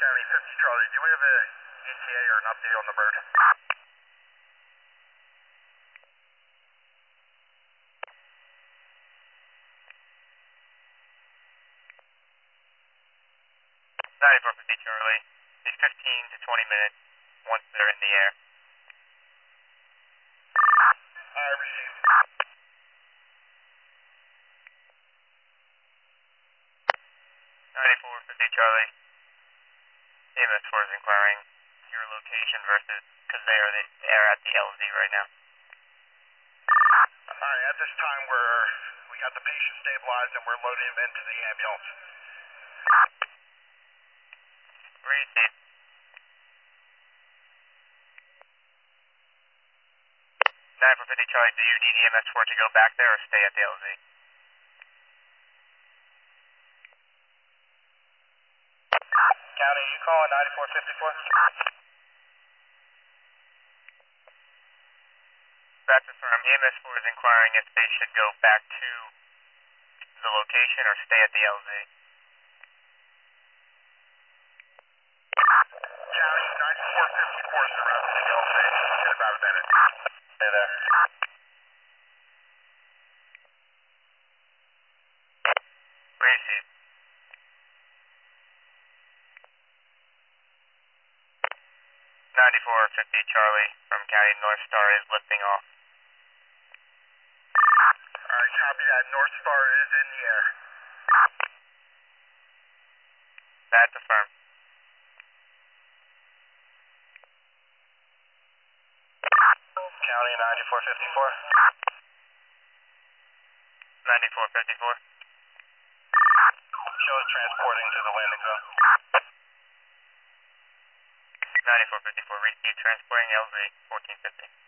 County, 50 Charlie. Do we have a ETA or an update on the bird? 9450 Charlie. It's 15 to 20 minutes once they're in the air. I received. 9450 Charlie. EMS 4 is inquiring your location versus, because they are at the LZ right now. Alright, at this time we got the patient stabilized and we're loading him into the ambulance. Receive. 9450 Charlie, do you need EMS 4 to go back there or stay at the LZ? County, you calling 9454? That's affirmed. EMS 4 is inquiring if they should go back to the location or stay at the LZ. County, 9454 surrounded the LZ in about a minute. Stay there. Receive. 9450 Charlie from County North Star is lifting off. Alright, copy that. North Star is in the air. That's affirmed. County 9454. 9454. Shows transporting to the landing zone. 9454, receive transporting LZ 1450.